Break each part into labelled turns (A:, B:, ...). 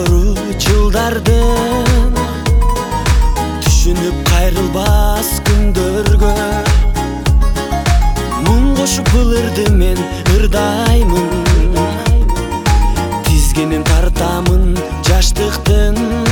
A: ооруу жылдардын түшүнүп кайрылбас күндөргө муң кошуп былырды мен ырдаймын, тизгинин тартамын жаштыктын,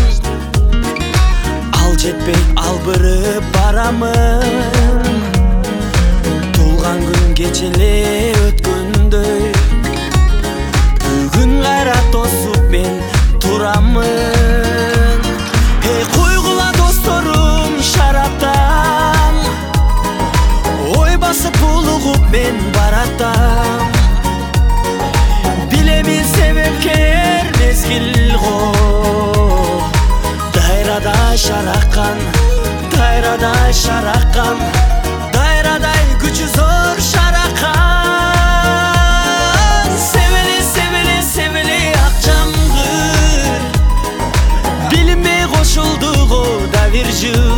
A: ал жетпей албырып барамын. Тулган күн кечеле өткөндөй бүгүн кайра тосуп мен турамын. Койгула досторум шараптан, ой басып булугуп мен баратам. Билемин себепкер мезгил го, дайрадай шараккан, дайрадай шараккан, дайрадай күчү зор шараккан. Себели себели себели ак жамгыр, билинбей кошулду го да бир жыл.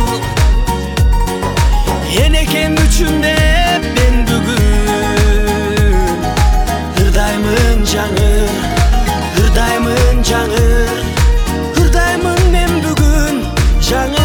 A: Энекем үчүн деп мен бүгүн ырдаймын жаңыр, ырдаймын жаңыр, ырдаймын мен бүгүн жаңыр.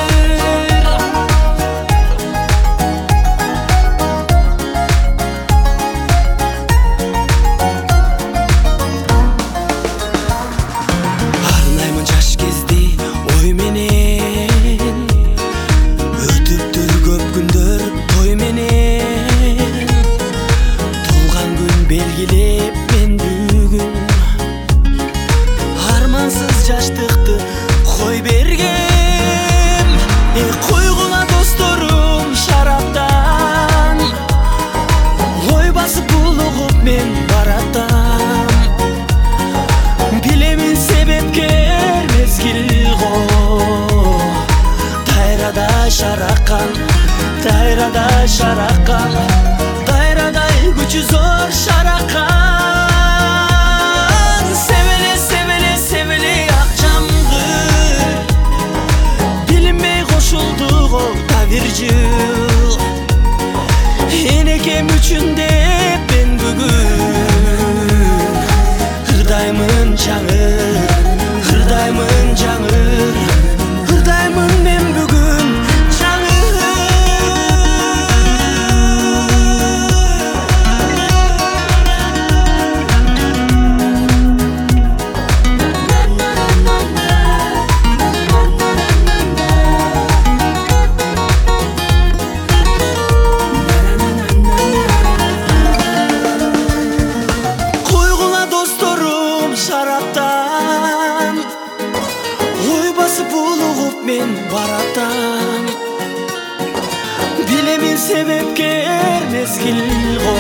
A: Арнаймын жаш кезди ой менен, өтүптүр көп күндөр той менен. Тулган күн белгилеп мен бүгүн армансыз жаштыкты кой бергем. Койгула досторум шараптан, ой басып булугуп мен баратам. Билемин себепкер мезгил го, дайрадай шараккан, дайрадай шараккан, дайрадай күчү зор шараккан. Себели себели себели ак жамгыр, билинбей кошулду го да бир жыл. Энекем үчүн деп мен бүгүн ырдаймын жаңыр, ырдаймын жаңыр, ырдаймын мен бүгүн жаңыр. Койгула досторум шараптан, ой басып булугуп мен баратам. Билемин себепкер мезгил го,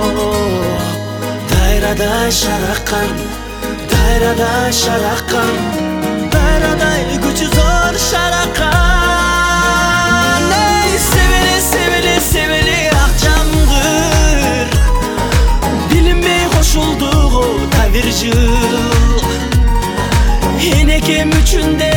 A: дайрадай шараккан, дайрадай шараккан, дайрадай күчү зор шараккан. Себели себели себели ак жамгыр, билинбей кошулду го да бир жыл. Энекем үчүн